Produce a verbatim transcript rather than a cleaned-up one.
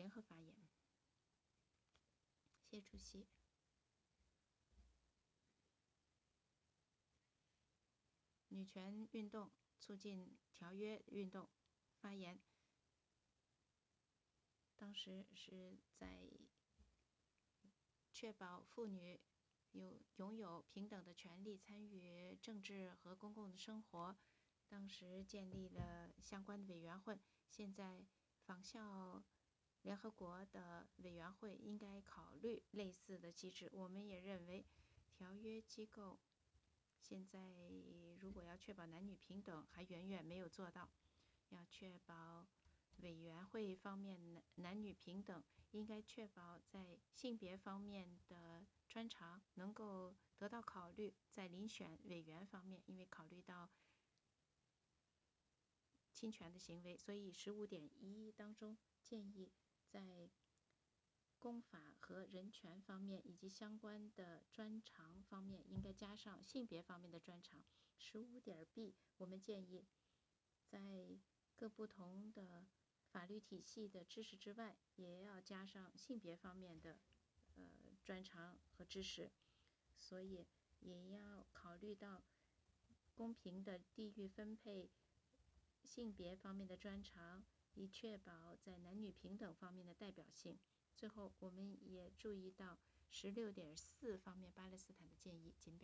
联合发言。谢主席。女权运动促进条约运动发言，当时是在确保妇女有拥有平等的权利，参与政治和公共的生活。当时建立了相关的委员会，现在仿效联合国的委员会应该考虑类似的机制。我们也认为条约机构现在如果要确保男女平等，还远远没有做到。要确保委员会方面男女平等，应该确保在性别方面的专长能够得到考虑，在遴选委员方面，因为考虑到侵权的行为，所以十五点一当中建议在公法和人权方面以及相关的专长方面应该加上性别方面的专长。十五点 B 我们建议在各不同的法律体系的知识之外，也要加上性别方面的呃专长和知识，所以也要考虑到公平的地域分配性别方面的专长，以确保在男女平等方面的代表性。最后我们也注意到十六点四方面巴勒斯坦的建议，仅表